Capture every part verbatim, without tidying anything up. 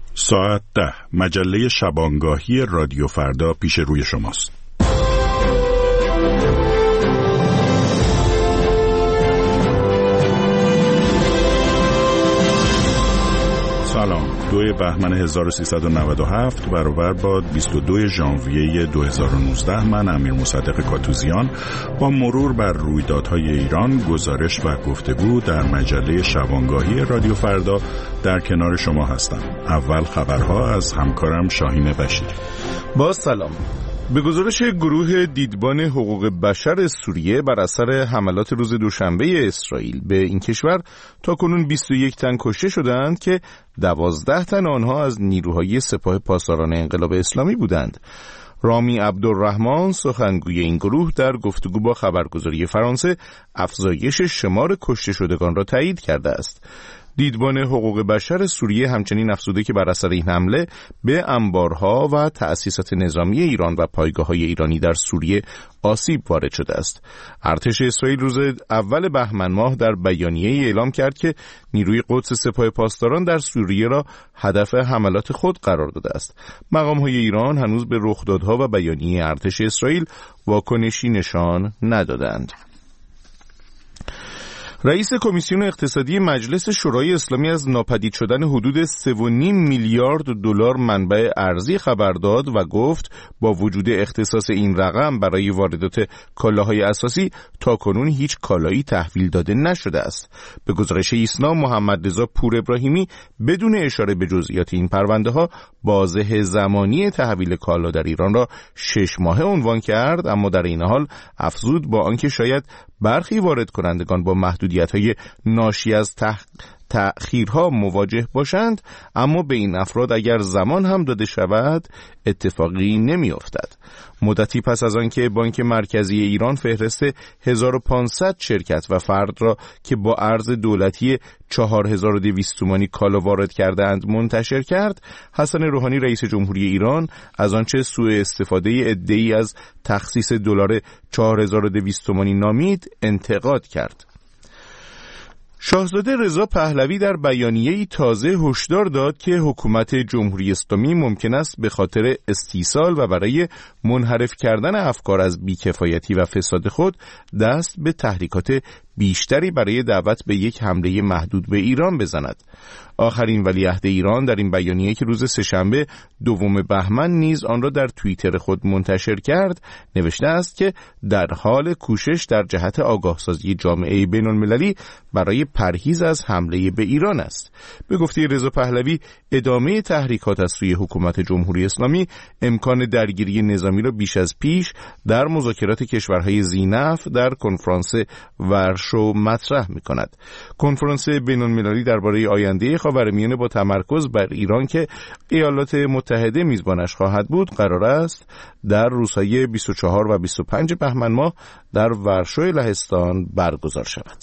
ساعت ده مجله شبانگاهی رادیو فردا پیش روی شماست. سلام. دو بهمن هزار و سیصد و نود و هفت برابر با بیست و دو ژانویه دو هزار و نوزده. من امیر مصدق کاتوزیان با مرور بر رویدادهای ایران، گزارش و گفتگو در مجله شبانگاهی رادیو فردا در کنار شما هستم. اول خبرها از همکارم شاهین بشیری. با سلام. به گزارش گروه دیدبان حقوق بشر سوریه بر اثر حملات روز دوشنبه اسرائیل به این کشور تاکنون بیست و یک تن کشته شدند که دوازده تن آنها از نیروهای سپاه پاسداران انقلاب اسلامی بودند. رامی عبدالرحمن سخنگوی این گروه در گفتگو با خبرگزاری فرانسه افزایش شمار کشته شدگان را تایید کرده است. دیدبان حقوق بشر سوریه همچنین افزوده که بر اثر این حمله به انبارها و تأسیسات نظامی ایران و پایگاه‌های ایرانی در سوریه آسیب وارد شده است. ارتش اسرائیل روز اول بهمن ماه در بیانیه‌ای اعلام کرد که نیروی قدس سپاه پاسداران در سوریه را هدف حملات خود قرار داده است. مقام‌های ایران هنوز به رخدادها و بیانیه ارتش اسرائیل واکنشی نشان ندادند. رئیس کمیسیون اقتصادی مجلس شورای اسلامی از ناپدید شدن حدود سه و نیم میلیارد دلار منبع ارزی خبر داد و گفت با وجود اختصاص این رقم برای واردات کالاهای اساسی تاکنون هیچ کالایی تحویل داده نشده است. به گزارش ایسنا، محمد رضا پور ابراهیمی بدون اشاره به جزئیات این پرونده ها بازه زمانی تحویل کالا در ایران را شش ماهه عنوان کرد، اما در این حال افزود با آنکه شاید برخی وارد کنندگان با محدودیت‌های ناشی از تح... تأخیرها مواجه باشند، اما به این افراد اگر زمان هم داده شود اتفاقی نمی‌افتد. مدتی پس از آنکه بانک مرکزی ایران فهرست هزار و پانصد شرکت و فرد را که با ارز دولتی چهار هزار و دویست تومانی کالا وارد کردند منتشر کرد، حسن روحانی رئیس جمهوری ایران از آنچه سوء استفاده عده‌ای از تخصیص دلار چهار هزار و دویست تومانی نامید انتقاد کرد. شاهزاده رضا پهلوی در بیانیه‌ای تازه هشدار داد که حکومت جمهوری اسلامی ممکن است به خاطر استیصال و برای منحرف کردن افکار از بیکفایتی و فساد خود دست به تحریکات بیشتری برای دعوت به یک حمله محدود به ایران بزند. آخرین ولیعهد ایران در این بیانیه که روز سه‌شنبه دوم بهمن نیز آن را در توییتر خود منتشر کرد نوشته است که در حال کوشش در جهت آگاهسازی جامعه بین‌المللی برای پرهیز از حمله به ایران است. به گفته رضا پهلوی، ادامه تحریکات از سوی حکومت جمهوری اسلامی امکان درگیری نظامی را بیش از پیش در مذاکرات کشورهای ذی‌نفع در کنفرانس ورشو مطرح می‌کند. کنفرانس بین‌المللی درباره آینده خاورمیانه با تمرکز بر ایران که ایالات متحده میزبانش خواهد بود قرار است در روزهای بیست و چهار و بیست و پنج بهمن ماه در ورشو لهستان برگزار شود.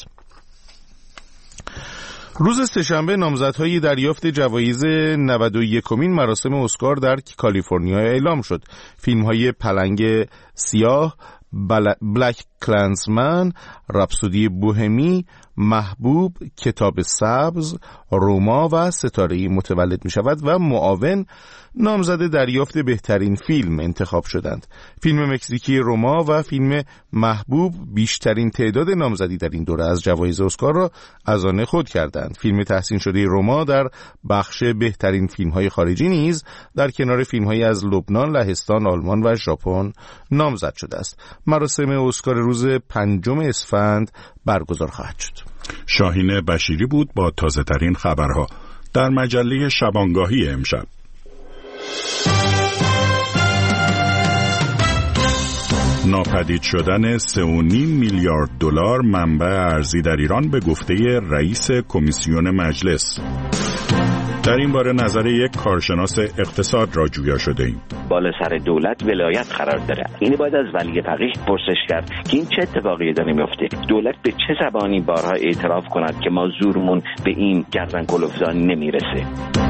روز سه‌شنبه نامزدهای دریافت جوایز نود و یکمین مراسم اسکار در کالیفرنیا اعلام شد. فیلم‌های پلنگ سیاه، بلک کلنزمن، رپسودی بوهمی، محبوب، کتاب سبز، روما و ستاره‌ای متولد می شود و معاون نامزد دریافت بهترین فیلم انتخاب شدند. فیلم مکزیکی روما و فیلم محبوب بیشترین تعداد نامزدی در این دوره از جوایز اسکار را از آن خود کردند. فیلم تحسین شده روما در بخش بهترین فیلم‌های خارجی نیز در کنار فیلم‌های از لبنان، لهستان، آلمان و ژاپن نامزد شده است. مراسم اسکار روز پنجم اسفند برگزار خواهد شد. شاهین بشیری بود با تازه ترین خبرها در مجله شبانگاهی امشب. ناپدید شدن سه و نیم میلیارد دلار منبع ارزی در ایران به گفته رئیس کمیسیون مجلس. در این باره نظر یک کارشناس اقتصاد را جویا شده ایم. بالا سر دولت ولایت قرار داره. این باید از ولی فقیه پرسش کرد که این چه اتفاقی داره میفته. دولت به چه زبانی بارها اعتراف کند که ما زورمون به این گردن کلفتان نمیرسه.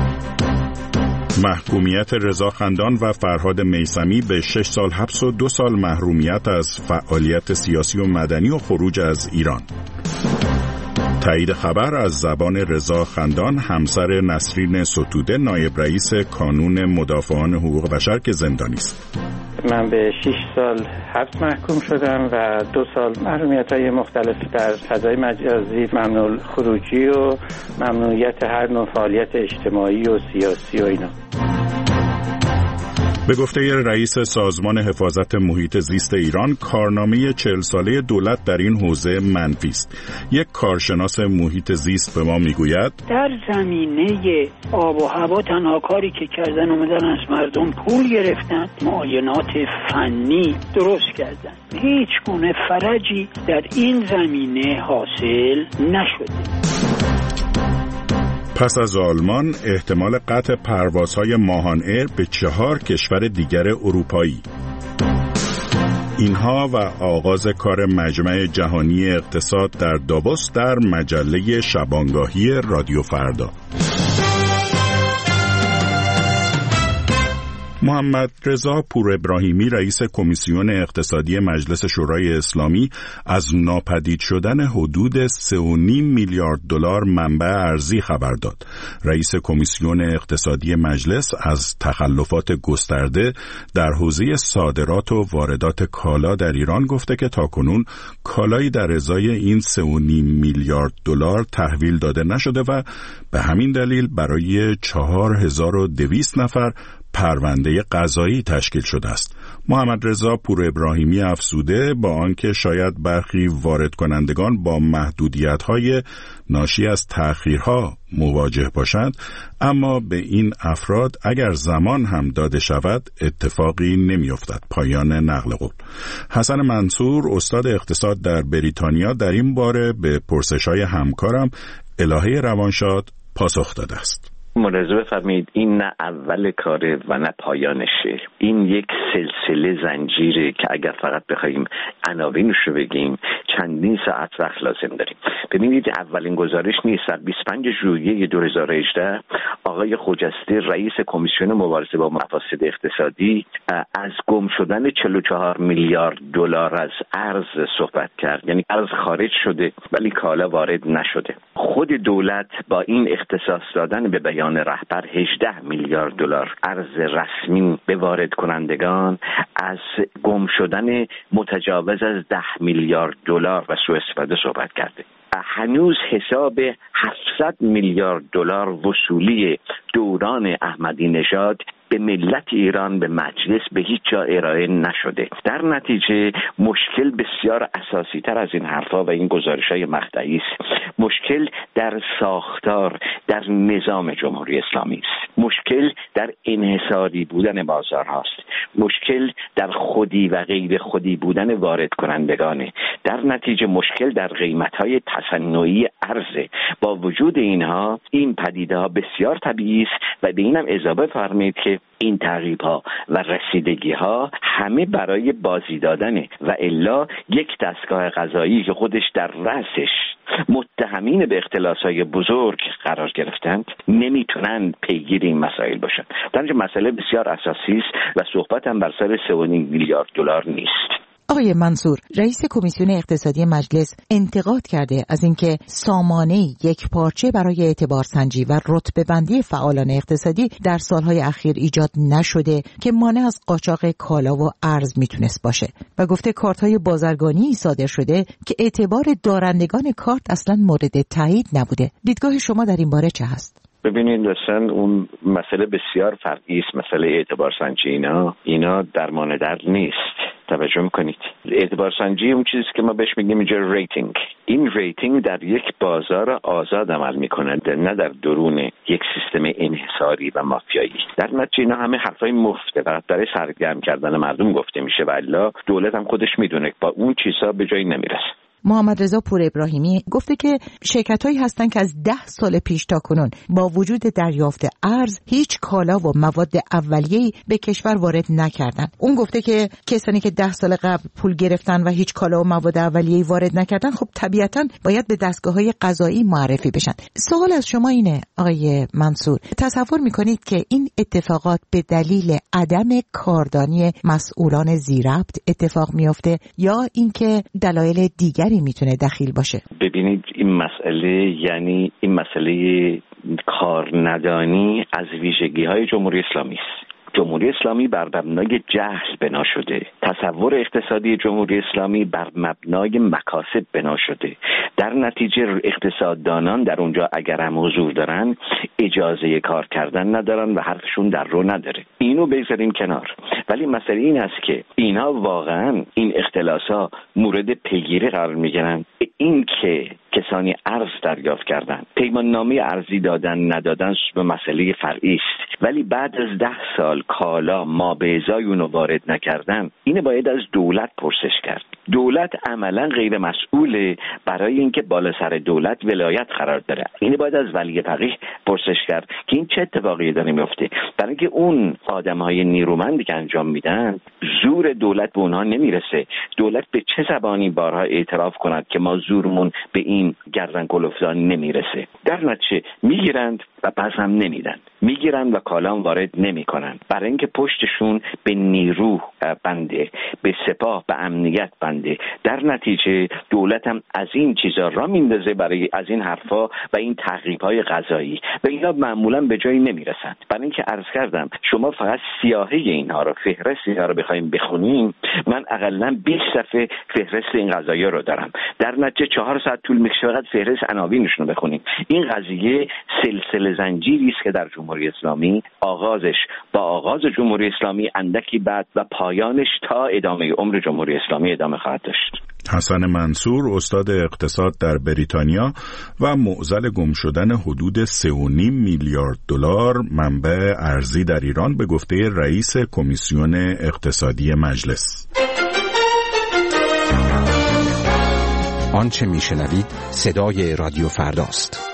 محکومیت رضا خندان و فرهاد میثمی به شش سال حبس و دو سال محرومیت از فعالیت سیاسی و مدنی و خروج از ایران. تایید خبر از زبان رضا خندان، همسر نسرین ستوده، نایب رئیس کانون مدافعان حقوق بشر که زندانی است. من به شش سال حبس محکوم شدم و دو سال محرومیت‌های مختلف در فضای مجازی، ممنوع خروجی و ممنوعیت هر نوع فعالیت اجتماعی و سیاسی و اینا. به گفته رئیس سازمان حفاظت محیط زیست ایران، کارنامه چهل ساله دولت در این حوزه منفی است. یک کارشناس محیط زیست به ما میگوید در زمینه آب و هوا تنها کاری که کردن اومدن از مردم پول گرفتن، معاینات فنی درست کردن. هیچ گونه فرجی در این زمینه حاصل نشده. پس از آلمان احتمال قطع پروازهای ماهان ایر به چهار کشور دیگر اروپایی. اینها و آغاز کار مجمع جهانی اقتصاد در داووس در مجله شبانگاهی رادیو فردا. محمد رضا پور ابراهیمی، رئیس کمیسیون اقتصادی مجلس شورای اسلامی، از ناپدید شدن حدود سه و نیم میلیارد دلار منبع ارزی خبر داد. رئیس کمیسیون اقتصادی مجلس از تخلفات گسترده در حوزه صادرات و واردات کالا در ایران گفته که تاکنون کالایی در ازای این سه و نیم میلیارد دلار تحویل داده نشده و به همین دلیل برای چهار هزار و دویست نفر پرونده قضایی تشکیل شده است. محمد رضا پور ابراهیمی افزوده با آنکه شاید برخی وارد کنندگان با محدودیت‌های ناشی از تأخیرها مواجه باشند، اما به این افراد اگر زمان هم داده شود اتفاقی نمی‌افتد. پایان نقل قول. حسن منصور، استاد اقتصاد در بریتانیا، در این باره به پرسش‌های همکارم الهه روانشاد پاسخ داده است. ملاحظه بفرمایید، این نه اول کاره و نه پایانشه. این یک سلسله زنجیره که اگر فقط بخوایم عناوینش رو بگیم چندین ساعت وقت لازم داریم. ببینید، اولین گزارش نیست. در بیست و پنجم ژوئیه دو هزار و هجده آقای خجسته، رئیس کمیسیون مبارزه با مفاسد اقتصادی، از گم شدن چهل و چهار میلیارد دلار از ارز صحبت کرد. یعنی ارز خارج شده ولی کالا وارد نشده. خود دولت با این اختصاص دادن به بیان رهبر هجده میلیارد دلار ارز رسمی به وارد کنندگان از گم شدن متجاوز از ده میلیارد دلار و سوء استفاده صحبت کرده. هنوز حساب هفتصد میلیارد دلار وصولی دوران احمدی نژاد به ملت ایران، به مجلس، به هیچ جا ارائه نشده. در نتیجه مشکل بسیار اساسی تر از این حرفا و این گزارش‌های مقطعی است. مشکل در ساختار، در نظام جمهوری اسلامی است. مشکل در انحصاری بودن بازارهاست. مشکل در خودی و غیر خودی بودن وارد کنندگانه. در نتیجه مشکل در قیمت‌های تصنعی ارز. با وجود اینها این پدیده‌ها بسیار طبیعی است و به اینم اضافه فرمایید که این تعقیب‌ها و رسیدگی‌ها همه برای بازی دادنه و الا یک دستگاه قضایی که خودش در رأسش متهمین به اختلاس‌های بزرگ قرار گرفتند نمیتونن پیگیر این مسائل باشن. در اینجا مسئله بسیار اساسی است و صحبت هم بر سر سه و نیم میلیارد دلار نیست. آقای منصور، رئیس کمیسیون اقتصادی مجلس انتقاد کرده از اینکه سامانه یک پارچه برای اعتبار سنجی و رتبه بندی فعالان اقتصادی در سالهای اخیر ایجاد نشده که مانع از قاچاق کالا و ارز میتونست باشه و گفته کارت‌های بازرگانی صادر شده که اعتبار دارندگان کارت اصلا مورد تایید نبوده. دیدگاه شما در این باره چه هست؟ ببینید، اصلا اون مسئله بسیار فرعی است. مسئله اعتبار سنجی اینا اینا درمان درد نیست. توجه میکنید، اعتبار سنجی اون چیزی که ما بهش میگیم اینجا ریتینگ. این ریتینگ در یک بازار آزاد عمل میکنه، نه در درون یک سیستم انحصاری و مافیایی. در نتیجه اینا همه حرفای مفته، فقط برای سرگرم کردن مردم گفته میشه و الا دولت هم خودش میدونه با اون چیزا به جایی نمیرسه. محمد رضا پور ابراهیمی گفته که شرکت‌هایی هستند که از ده سال پیش تا کنون با وجود دریافت ارز هیچ کالا و مواد اولیه‌ای به کشور وارد نکردند. اون گفته که کسانی که ده سال قبل پول گرفتن و هیچ کالا و مواد اولیه‌ای وارد نکردن خب طبیعتاً باید به دستگاه‌های قضایی معرفی بشن. سوال از شما اینه آقای منصور، تصور می‌کنید که این اتفاقات به دلیل عدم کاردانی مسئولان ذی‌ربط اتفاق می‌افته یا اینکه دلایل دیگری دیگری میتونه دخیل باشه؟ ببینید این مسئله یعنی این مسئله کار ندانی از ویژگی‌های جمهوری اسلامی است. جمهوری اسلامی بر مبنای جهل بنا شده. تصور اقتصادی جمهوری اسلامی بر مبنای مکاسب بنا شده. در نتیجه اقتصاددانان در اونجا اگر هم حضور دارن اجازه کار کردن ندارن و حرفشون در رو نداره. اینو بذاریم کنار. ولی مسئله این است که اینا واقعا این اختلاسا مورد پیگیری قرار میگیرن. این که کسانی ارز دریافت کردن، پیمان نامه ارزی دادن ندادن به مسئله فرعی است، ولی بعد از ده سال کالا ما به ازای اونو وارد نکردن، اینه باید از دولت پرسش کرد. دولت عملا غیر مسئوله برای اینکه بالا سر دولت ولایت قرار داره. اینه باید از ولی فقیه پرسش کرد که این چه اتفاقی داره میفته، برای اینکه اون آدمهای نیرومندی که انجام میدن زور دولت به اونها نمیرسه. دولت به چه زبانی بارها اعتراف کند که ما زورمون به این گردن کلفتان نمیرسه؟ در نتیجه میگیرند و پس هم نمیدن، میگیرن و کالام وارد نمیکنن، برای اینکه پشتشون به نیرو بنده، به سپاه، به امنیت بنده. در نتیجه دولت هم از این چیزا را میندازه برای از این حرفا و این تحقیق‌های قضایی و اینا معمولا به جایی نمیرسن. برای اینکه عرض کردم شما فقط سیاهی اینها رو، فهرست اینها رو بخوایم بخونیم، من حداقل بیست صفحه فهرست این قضایا رو دارم. در نتیجه چهار ساعت طول میکشه فقط فهرست عناوینشون رو بخونیم. این قضیه سلسله زنجیری است که در جمهوری اسلامی آغازش با آغاز جمهوری اسلامی اندکی بعد و پایانش تا ادامه عمر جمهوری اسلامی ادامه خواهد داشت. حسن منصور، استاد اقتصاد در بریتانیا و معضل گم شدن حدود سه و نیم میلیارد دلار منبع ارزی در ایران، به گفته رئیس کمیسیون اقتصادی مجلس. آنچه میشنوید صدای رادیو فرداست.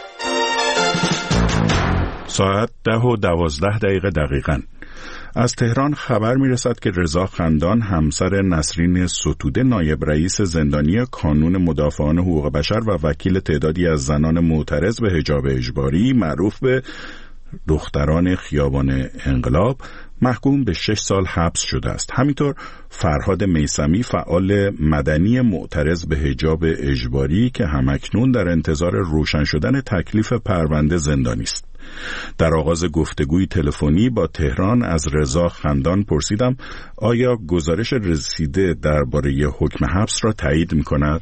ساعت ده و دوازده دقیقه دقیقاً. از تهران خبر میرسد که رضا خندان، همسر نسرین ستوده، نایب رئیس زندانی کانون مدافعان حقوق بشر و وکیل تعدادی از زنان معترض به حجاب اجباری معروف به دختران خیابان انقلاب، محکوم به شش سال حبس شده است. همینطور فرهاد میثمی، فعال مدنی معترض به حجاب اجباری که همکنون در انتظار روشن شدن تکلیف پرونده زندانی است. در آغاز گفتگوی تلفنی با تهران از رضا خندان پرسیدم آیا گزارش رسیده درباره حکم حبس را تایید می‌کند؟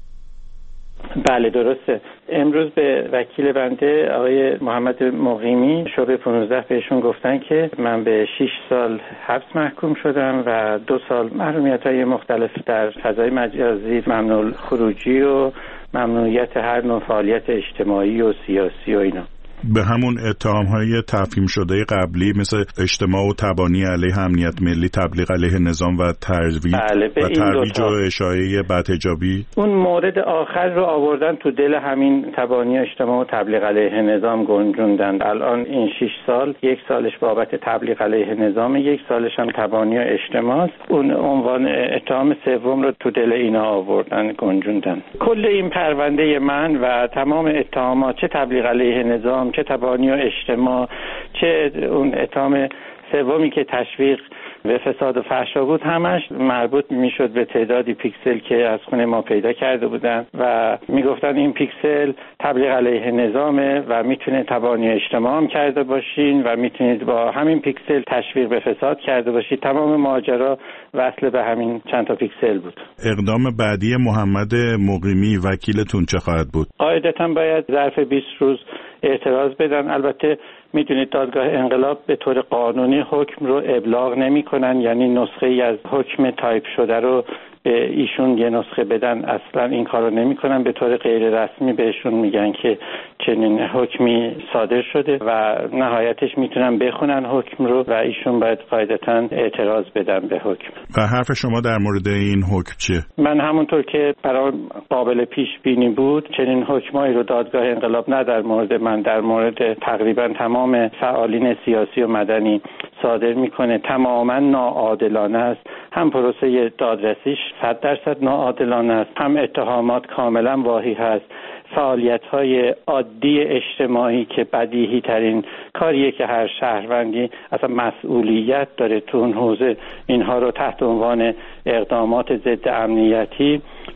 بله درسته. امروز به وکیل بنده آقای محمد مقیمی شعبه پانزده بهشون گفتن که من به شش سال حبس محکوم شدم و دو سال محرومیت‌های مختلف در فضای مجازی، ممنوع الخروجی و ممنوعیت هر نوع فعالیت اجتماعی و سیاسی و اینا. به همون اتهام‌های تفهیم شده قبلی مثل اجتماع و تبانی علیه امنیت ملی، تبلیغ علیه نظام و ترویج بله و ترویج و اشاعه بدحجابی، اون مورد آخر رو آوردن تو دل همین تبانی اجتماع و تبلیغ علیه نظام گنجوندن. الان این شش سال، یک سالش بابت تبلیغ علیه نظام، یک سالش هم تبانی اجتماع. اون عنوان اتهام سوم رو تو دل اینا آوردن گنجوندن. کل این پرونده من و تمام اتهامات، چه تبلیغ علیه نظام، چه تبانی و اجتماع، چه اون اتهام سومی که تشویق به فساد و فحشا بود، همش مربوط میشد به تعدادی پیکسل که از خونه ما پیدا کرده بودن و میگفتن این پیکسل تبلیغ علیه نظامه و میتونه تبانی اجتماع هم کرده باشین و میتونید با همین پیکسل تشویق به فساد کرده باشید. تمام ماجرا وصل به همین چند تا پیکسل بود. اقدام بعدی محمد مقیمی وکیلتون چه خواهد بود؟ قاعدتاً باید ظرف بیست روز اعتراض بدن. البته میدونید دادگاه انقلاب به طور قانونی حکم رو ابلاغ نمی کنن، یعنی نسخه ای از حکم تایپ شده رو به ایشون یه نسخه بدن، اصلا این کار رو نمی کنن. به طور غیر رسمی بهشون میگن که چنین حکمی صادر شده و نهایتش میتونن بخونن حکم رو و ایشون باید قاعدتاً اعتراض بدن به حکم. و حرف شما در مورد این حکم چیه؟ من همونطور که برای قابل پیش بینی بود، چنین حکمایی رو دادگاه انقلاب نه در مورد من، در مورد تقریبا تمام فعالین سیاسی و مدنی صادر میکنه. تماما ناعادلانه است. هم پروسه دادرسیش صد درصد ناعادلانه است، هم اتهامات کاملا واهی هست. فعالیت‌های عادی اجتماعی که بدیهی ترین کاریه که هر شهروندی اصلا مسئولیت داره تو اون حوزه، اینها رو تحت عنوان اقدامات ضد امنیتی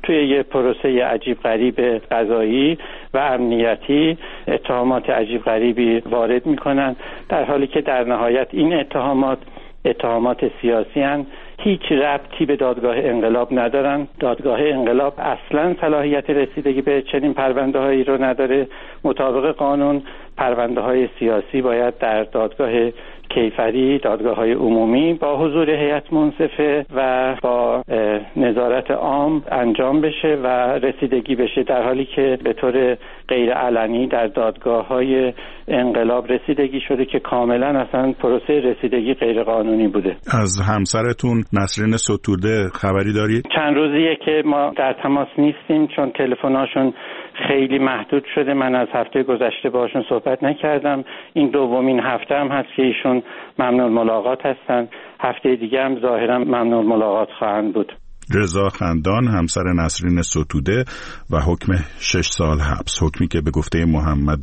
توی یه پروسه عجیب غریب قضایی و امنیتی اتهامات عجیب غریبی وارد میکنن، در حالی که در نهایت این اتهامات اتهامات سیاسی هستند، هیچ ربطی به دادگاه انقلاب ندارن. دادگاه انقلاب اصلا صلاحیت رسیدگی به چنین پرونده هایی رو نداره. مطابق قانون پرونده های سیاسی باید در دادگاه کیفری، دادگاه های عمومی با حضور هیئت منصفه و با نظارت عام انجام بشه و رسیدگی بشه، در حالی که به طور غیر علنی در دادگاه های انقلاب رسیدگی شده که کاملا اصلا پروسه رسیدگی غیر قانونی بوده. از همسرتون نسرین ستوده خبری دارید؟ چند روزیه که ما در تماس نیستیم چون تلفن‌هاشون خیلی محدود شده. من از هفته گذشته باشون صحبت نکردم. این دومین هفته هم هست که ایشون ممنوع ملاقات هستن. هفته دیگه هم ظاهرا ممنوع ملاقات خواهند بود. رضا خندان همسر نسرین ستوده و حکم شش سال حبس، حکمی که به گفته محمد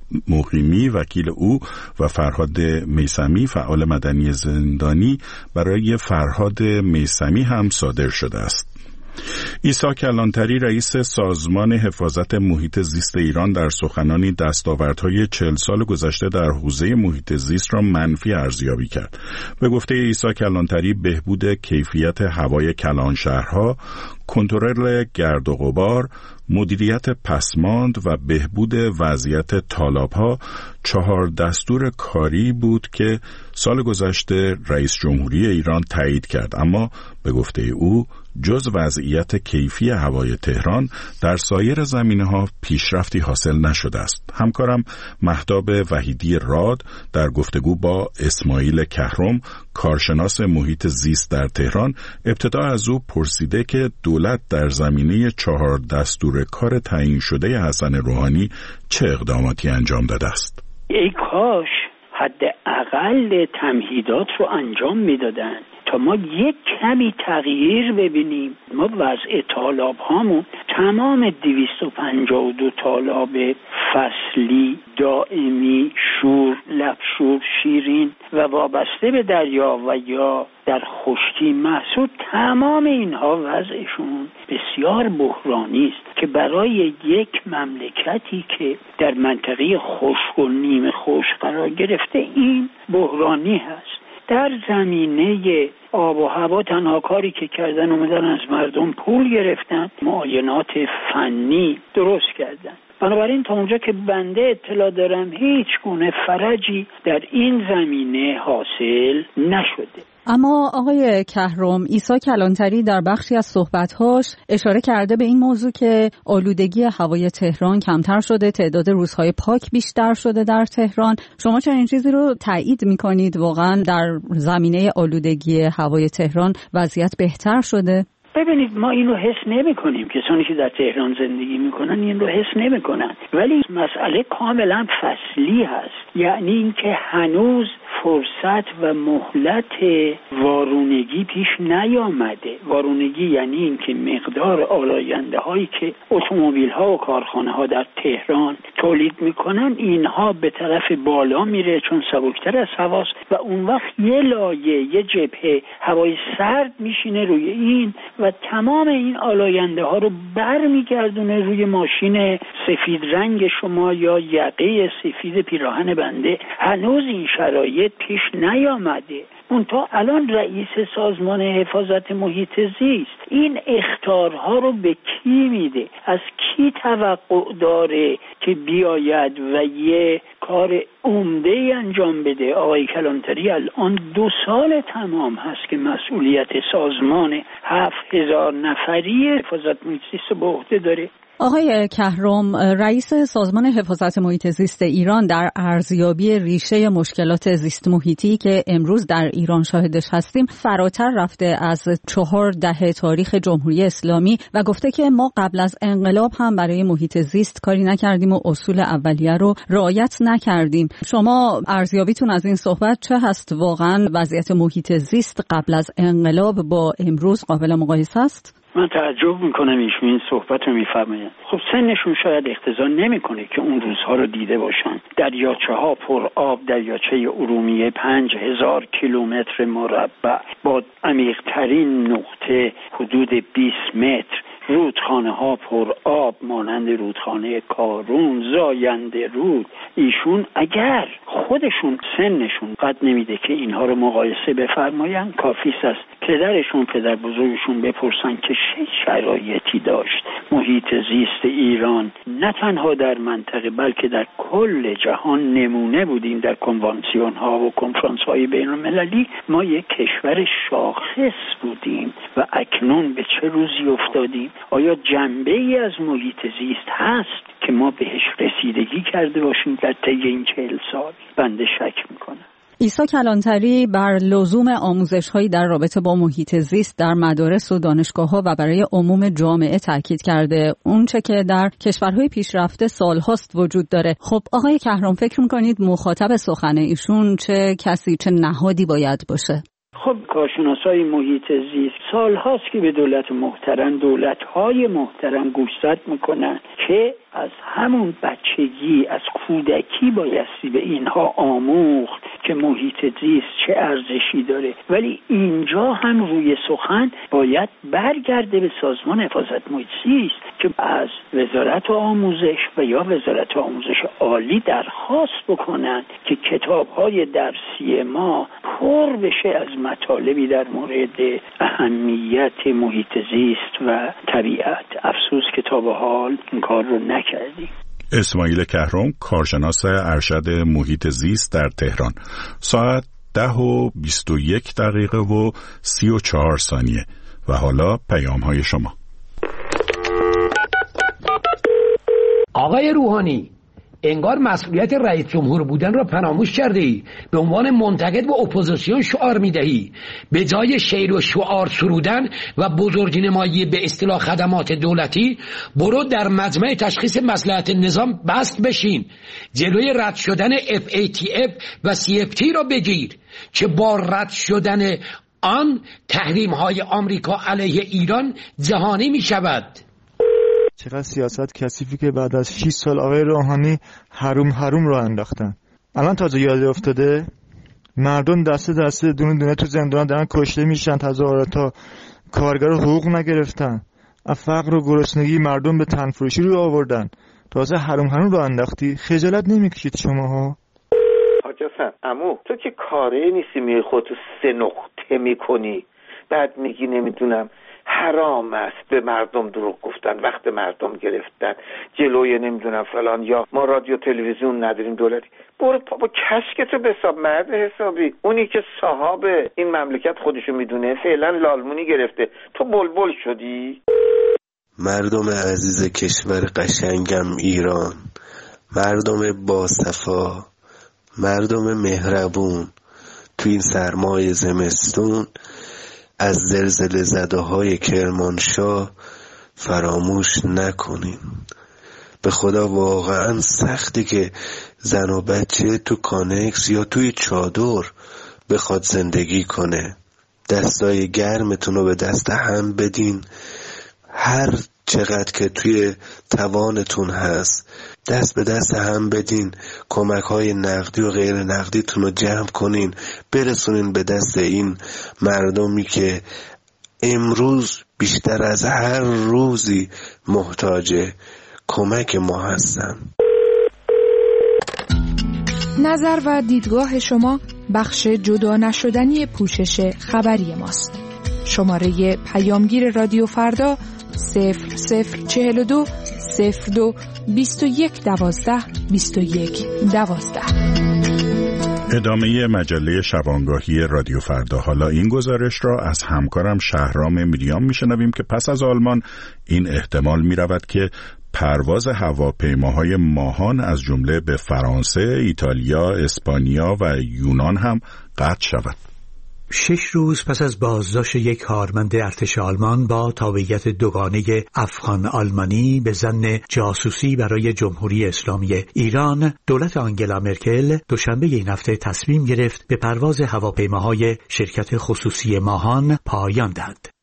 مقیمی وکیل او و فرهاد میثمی فعال مدنی زندانی برای فرهاد میثمی هم صادر شده است. عیسی کلانتری رئیس سازمان حفاظت محیط زیست ایران در سخنانی دستاوردهای چهل سال گذشته در حوزه محیط زیست را منفی ارزیابی کرد. به گفته عیسی کلانتری بهبود کیفیت هوای کلانشهرها، کنترل گرد و غبار، مدیریت پسماند و بهبود وضعیت تالاب‌ها چهار دستور کاری بود که سال گذشته رئیس جمهوری ایران تایید کرد، اما به گفته او جز وضعیت کیفی هوای تهران در سایر زمینه‌ها پیشرفتی حاصل نشده است. همکارم مهتاب وحیدی راد در گفتگو با اسماعیل کهرم کارشناس محیط زیست در تهران ابتدا از او پرسیده که دولت در زمینه چهار دستور کار تعیین شده حسن روحانی چه اقداماتی انجام داده است. ای کاش حداقل تمهیدات رو انجام میدادن تا ما یک کمی تغییر ببینیم. ما وضع تالاب هامون تمام دویست و پنجاه و دو تالاب فصلی، دائمی، شور، لبشور، شیرین و وابسته به دریا و یا در خشکی محسود، تمام اینها وضعشون بسیار بحرانی است که برای یک مملکتی که در منطقه خشک و نیمه خشک قرار گرفته این بحرانی هست. در زمینه آب و هوا تنها کاری که کردن اومدن از مردم پول گرفتن، معاینات فنی درست کردن. بنابراین تا اونجا که بنده اطلاع دارم هیچ گونه فرجی در این زمینه حاصل نشده. اما آقای کهرم، عیسی کلانتری در بخشی از صحبت‌هاش اشاره کرده به این موضوع که آلودگی هوای تهران کمتر شده، تعداد روزهای پاک بیشتر شده در تهران. شما چه این چیزی رو تایید می‌کنید؟ واقعاً در زمینه آلودگی هوای تهران وضعیت بهتر شده؟ ببینید، ما این رو حس نمی کنیم. کسانی که در تهران زندگی میکنن این رو حس نمی کنن، ولی مسئله کاملا فصلی هست. یعنی اینکه هنوز فرصت و مهلت وارونگی پیش نیامده. وارونگی یعنی اینکه مقدار آلاینده هایی که اتومبیل ها و کارخانه ها در تهران تولید میکنن اینها به طرف بالا میره چون سبکتر از هواست و اون وقت یه لایه، یه جبهه هوای سرد میشینه روی این و تمام این آلاینده ها رو بر میگردونه روی ماشین سفید رنگ شما یا یقه سفید پیراهن بنده. هنوز این شرایط پیش نیامده. اون تا الان رئیس سازمان حفاظت محیط زیست این اخطارها رو به کی میده؟ از کی توقع داره که بیاید و یه کار عمده انجام بده؟ آقای کلانتری الان دو سال تمام هست که مسئولیت سازمان هفت هزار نفری حفاظت محیط زیست به عهده داره. آقای کهرم، رئیس سازمان حفاظت محیط زیست ایران در ارزیابی ریشه مشکلات زیست محیطی که امروز در ایران شاهدش هستیم فراتر رفته از چهار دهه تاریخ جمهوری اسلامی و گفته که ما قبل از انقلاب هم برای محیط زیست کاری نکردیم و اصول اولیه رو رعایت نکردیم. شما ارزیابیتون از این صحبت چه هست؟ واقعا وضعیت محیط زیست قبل از انقلاب با امروز قابل مقایسه است؟ من تعجب میکنم ایشون این صحبت رو میفرمایند. خب سنشون شاید اقتضا نمیکنه که اون روزها رو دیده باشن. دریاچه ها پر آب، دریاچه ارومیه پنج هزار کیلومتر مربع با عمیق‌ترین نقطه حدود بیست متر، رودخانه ها پر آب مانند رودخانه کارون، زاینده رود. ایشون اگر خودشون سنشون قد نمیده که اینها رو مقایسه بفرماین، کافی است پدرشون پدر بزرگشون بپرسن که چه شرایطی داشت محیط زیست ایران نه تنها در منطقه بلکه در کل جهان نمونه بودیم. در کنوانسیون ها و کنفرانس های بین المللی ما یک کشور شاخص بودیم و اکنون به چه روزی افتادیم؟ آیا جنبه ای از محیط زیست هست که ما بهش رسیدگی کرده باشیم در طی این چهل سال؟ بنده شک میکنم. عیسی کلانتری بر لزوم آموزش‌هایی در رابطه با محیط زیست در مدارس و دانشگاه‌ها و برای عموم جامعه تاکید کرده، اونچه که در کشورهای پیشرفته سال‌هاست وجود داره. خب آقای کهرام، فکر می‌کنید مخاطب سخن ایشون چه کسی، چه نهادی باید باشه؟ خب کارشناسای محیط زیست سال هاست که به دولت محترم، دولت‌های محترم گوشزد میکنن که از همون بچگی، از کودکی بایستی به اینها آموخت که محیط زیست چه ارزشی داره. ولی اینجا هم روی سخن باید برگرده به سازمان حفاظت محیط زیست که از وزارت آموزش و یا وزارت آموزش عالی درخواست بکنن که کتاب‌های درسی ما پر بشه از مطالبی در مورد اهمیت محیط زیست و طبیعت. افسوس که تا به حال این کار رو نکردیم. اسماعیل کهرم، کارشناس ارشد محیط زیست در تهران. ساعت ده و بیست و یک دقیقه و سی و چهار ثانیه و حالا پیام های شما. آقای روحانی، انگار مسئولیت رئیس جمهور بودن را فراموش کرده ای. به عنوان منتقد و اپوزیسیون شعار میدهی. به جای شعر و شعار سرودن و بزرگنمایی به اصطلاح خدمات دولتی، برو در مجمع تشخیص مصلحت نظام بست بشین. جلوی رد شدن اف ای تی اف و سی اف تی را بگیر که با رد شدن آن تحریم های آمریکا علیه ایران جهانی می شود. چقدر سیاست کثیفی که بعد از شش سال آقای روحانی حروم حروم رو انداختن. الان تازه یاد افتاده مردم دسته دسته دونه دونه تو زندان دارن کشته میشن، تظاهراتا کارگر حقوق نگرفتن، از فقر و گرسنگی مردم به تنفروشی رو آوردن، تازه حروم حروم رو انداختی. خجالت نمیکشید شماها؟ حاج حسن عمو، تو که کاره نیستی میای خودتو سه نقطه میکنی، بعد میگی نمیدونم حرام است به مردم دروغ گفتن، وقت مردم گرفتن جلوی نمیدونم فلان، یا ما رادیو تلویزیون نداریم دولتی. برو بابا کشکتو بساب مرد حسابی. اونی که صاحب این مملکت خودشو میدونه فعلا لالمونی گرفته، تو بلبل شدی. مردم عزیز کشور قشنگم ایران، مردم باصفا، مردم مهربون، تو این سرمای زمستون از زلزله زده های کرمانشاه فراموش نکنین. به خدا واقعا سخته که زن و بچه تو کانکس یا توی چادر بخواد زندگی کنه. دستای گرمتون رو به دست هم بدین، هر چقدر که توی توانتون هست دست به دست هم بدین، کمک های نقدی و غیر نقدیتون رو جمع کنین، برسونین به دست این مردمی که امروز بیشتر از هر روزی محتاج کمک ما هستن. نظر و دیدگاه شما بخش جدا نشدنی پوشش خبری ماست. شماره پیامگیر رادیو فردا صفر صفر چهل و دو صفر دو بیست و یک دوازده بیست و یک دوازده. ادامه مجله شبانگاهی رادیو فردا. حالا این گزارش را از همکارم شهرام میریام میشنویم که پس از آلمان این احتمال میرود که پرواز هواپیماهای ماهان از جمله به فرانسه، ایتالیا، اسپانیا و یونان هم قطع شود. شش روز پس از بازداشت یک کارمند ارتش آلمان با تابعیت دوگانه افغان آلمانی به ظن جاسوسی برای جمهوری اسلامی ایران، دولت آنگلا مرکل دوشنبه این هفته تصمیم گرفت به پرواز هواپیماهای شرکت خصوصی ماهان پایان دهد.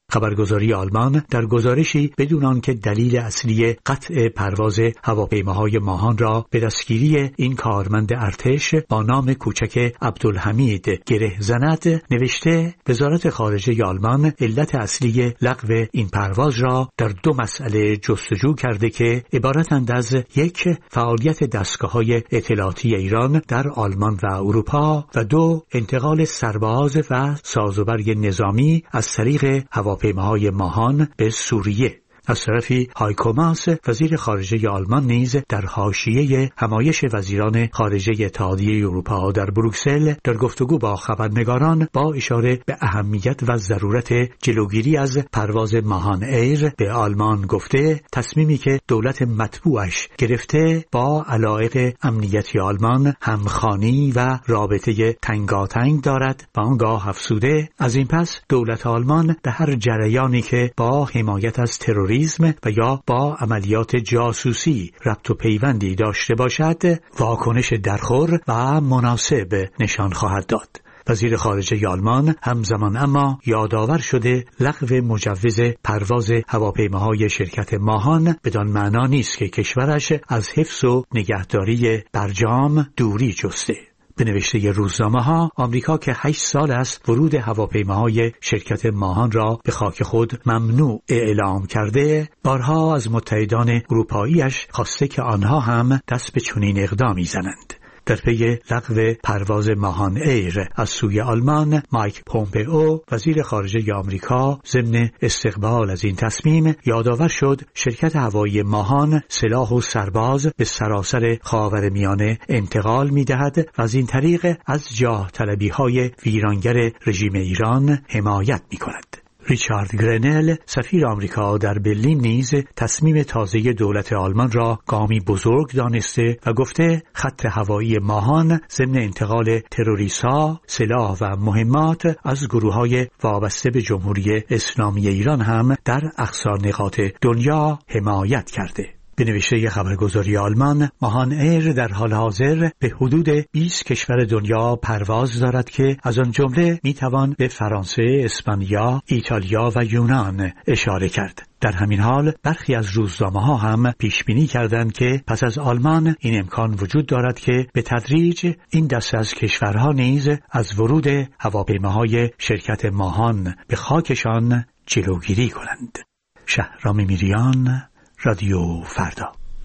خبرگزاری آلمان در گزارشی بدون آنکه دلیل اصلی قطع پرواز هواپیماهای ماهان را به دستگیری این کارمند ارتش با نام کوچک عبدالحمید گره زند نوشته وزارت خارجه آلمان علت اصلی لغو این پرواز را در دو مسئله جستجو کرده که عبارتند از یک فعالیت دستگاه‌های اطلاعاتی ایران در آلمان و اروپا و دو انتقال سرباز و سازوبر نظامی از طریق هواپیماهای ماهان به سوریه. از طرفی هایکو ماس وزیر خارجه آلمان نیز در حاشیه همایش وزیران خارجه اتحادیه اروپا در بروکسل در گفتگو با خبرنگاران با اشاره به اهمیت و ضرورت جلوگیری از پرواز ماهان ایر به آلمان گفته تصمیمی که دولت مطبوعش گرفته با علایق امنیتی آلمان همخوانی و رابطه تنگاتنگ دارد و آنگاه افزوده از این پس دولت آلمان به هر جریانی که با حمایت از تروریسم و یا با عملیات جاسوسی ربط و پیوندی داشته باشد واکنش درخور و مناسب نشان خواهد داد. وزیر خارجه آلمان همزمان اما یادآور شده لغو مجوز پرواز هواپیماهای شرکت ماهان بدان معنا نیست که کشورش از حفظ و نگهداری برجام دوری جسته. به نوشته روزنامه‌ها آمریکا که هشت سال است ورود هواپیماهای شرکت ماهان را به خاک خود ممنوع اعلام کرده، بارها از متحدان اروپاییش خواسته که آنها هم دست به چنین اقدامی زنند. در پی لغو پرواز ماهان ایر از سوی آلمان، مایک پومپئو وزیر خارجه آمریکا ضمن استقبال از این تصمیم یادآور شد شرکت هوایی ماهان سلاح و سرباز به سراسر خاورمیانه انتقال می‌دهد و از این طریق از جاه طلبی‌های ویرانگر رژیم ایران حمایت می‌کند. ریچارد گرنل سفیر آمریکا در برلین نیز تصمیم تازه دولت آلمان را گامی بزرگ دانسته و گفته خط هوایی ماهان ضمن انتقال تروریست‌ها، سلاح و مهمات از گروه‌های وابسته به جمهوری اسلامی ایران هم در اقصا نقاط دنیا حمایت کرده. به نوشته خبرگزاری آلمان، ماهان ایر در حال حاضر به حدود بیست کشور دنیا پرواز دارد که از آن جمله میتوان به فرانسه، اسپانیا، ایتالیا و یونان اشاره کرد. در همین حال برخی از روزنامه‌ها هم پیش بینی کردند که پس از آلمان این امکان وجود دارد که به تدریج این دسته از کشورها نیز از ورود هواپیماهای شرکت ماهان به خاکشان جلوگیری کنند. شهرام میریان، رادیو فردا.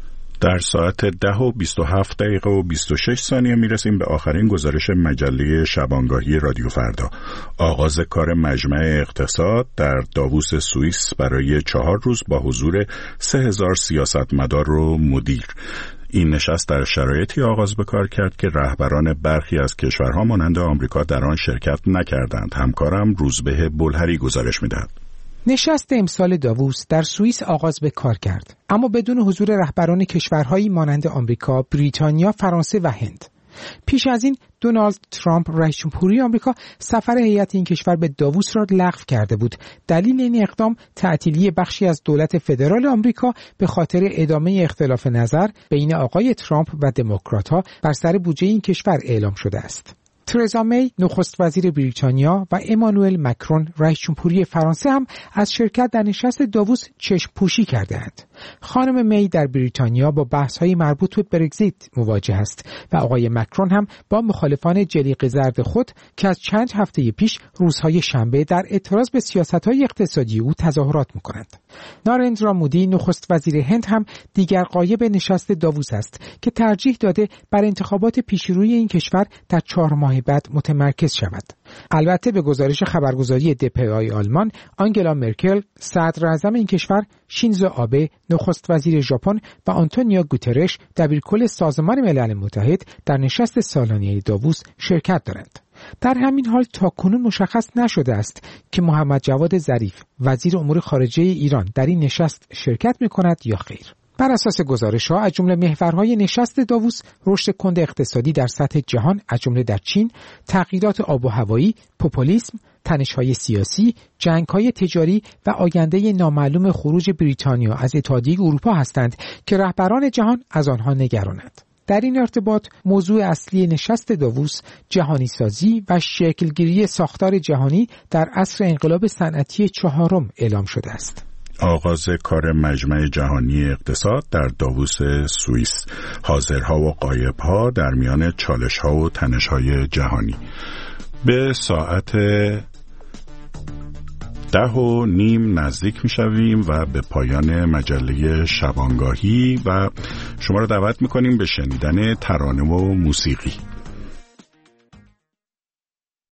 در ساعت ده و بیست و هفت دقیقه و بیست و شش ثانیه میرسیم به آخرین گزارش مجله شبانگاهی رادیو فردا. آغاز کار مجمع اقتصاد در داووس سوئیس برای چهار روز با حضور سه هزار سیاستمدار و مدیر. این نشست در شرایطی آغاز به کار کرد که رهبران برخی از کشورها مانند آمریکا در آن شرکت نکردند. همکارم روزبه بلهری گزارش می‌دهد. نشست امسال داووس در سوئیس آغاز به کار کرد، اما بدون حضور رهبران کشورهایی مانند آمریکا، بریتانیا، فرانسه و هند. پیش از این دونالد ترامپ رئیس جمهوری آمریکا سفر هیئت این کشور به داووس را لغو کرده بود. دلیل این اقدام تعطیلی بخشی از دولت فدرال آمریکا به خاطر ادامه اختلاف نظر بین آقای ترامپ و دموکرات‌ها بر سر بودجه این کشور اعلام شده است. ترزا می نخست وزیر بریتانیا و امانوئل مکرون رئیس جمهوری فرانسه هم از شرکت در نشست داووس چشم پوشی کرده‌اند. خانم می در بریتانیا با بحث‌های مربوط به برگزیت مواجه است و آقای مکرون هم با مخالفان جلیقه زرد خود که از چند هفته پیش روزهای شنبه در اعتراض به سیاست‌های اقتصادی او تظاهرات می‌کنند. نارندرا مودی نخست وزیر هند هم دیگر غایب نشست داووس است که ترجیح داده بر انتخابات پیشروی این کشور در چهار ماه بعد متمرکز شود. البته به گزارش خبرگزاری دپای آلمان، آنگلا مرکل، صدر اعظم این کشور، شینزو آبه، نخست وزیر ژاپن و آنتونیو گوترش، دبیرکل سازمان ملل متحد در نشست سالانه داووس شرکت دارند. در همین حال تاکنون مشخص نشده است که محمد جواد ظریف، وزیر امور خارجه ایران، در این نشست شرکت می‌کند یا خیر. بر اساس گزارش‌ها از جمله محورهای نشست داووس رشد کند اقتصادی در سطح جهان از جمله در چین، تغییرات آب و هوایی، پوپولیسم، تنش‌های سیاسی، جنگ‌های تجاری و آینده نامعلوم خروج بریتانیا از اتحادیه اروپا هستند که رهبران جهان از آنها نگرانند. در این ارتباط موضوع اصلی نشست داووس جهانی سازی و شکلگیری ساختار جهانی در عصر انقلاب صنعتی چهارم اعلام شده است. آغاز کار مجمع جهانی اقتصاد در داووس سوئیس، حاضرها و غایبها در میان چالش‌ها و تنش‌های جهانی. به ساعت ده و نیم نزدیک میشویم و به پایان مجله شبانگاهی و شما را دعوت میکنیم به شنیدن ترانه و موسیقی.